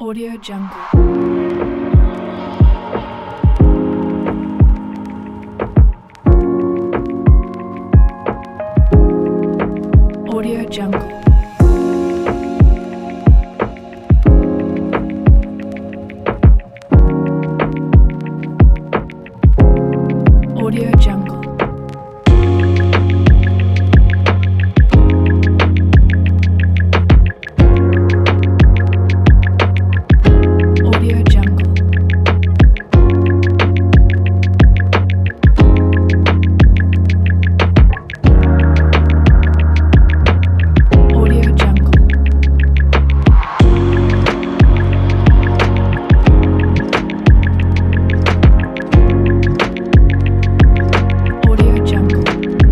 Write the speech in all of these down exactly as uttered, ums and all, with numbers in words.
Audio Jungle. Audio Jungle. Audio Jungle. Audio Jungle. Audio Jungle. Audio Jungle.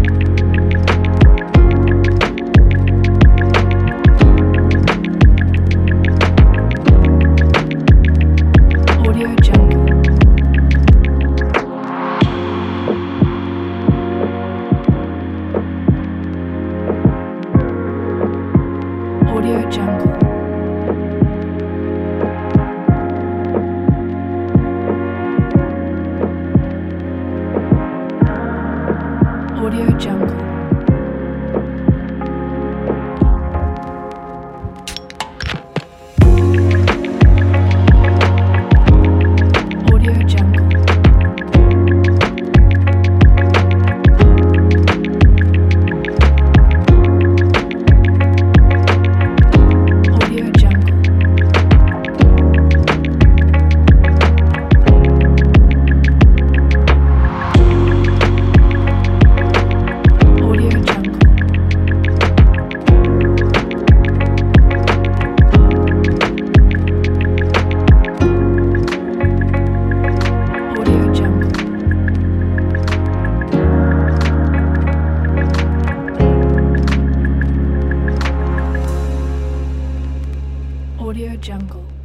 Audio Jungle. Audio Jungle. Audio Jungle. Audio Jungle. Audio Jungle. Audio Jungle. Audio Jungle. Audio Jungle.